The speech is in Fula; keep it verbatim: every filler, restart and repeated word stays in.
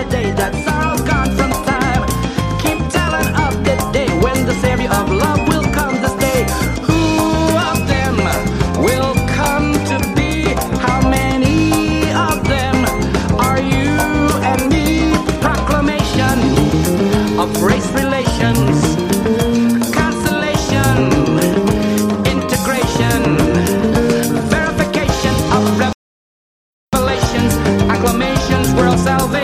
the day that's all gone from time. Keep telling of the day when the Savior of love will come to stay. Who of them will come to be? How many of them are you and me? Proclamation of race relations, consolation, integration, verification of revelations, acclamations, world salvation.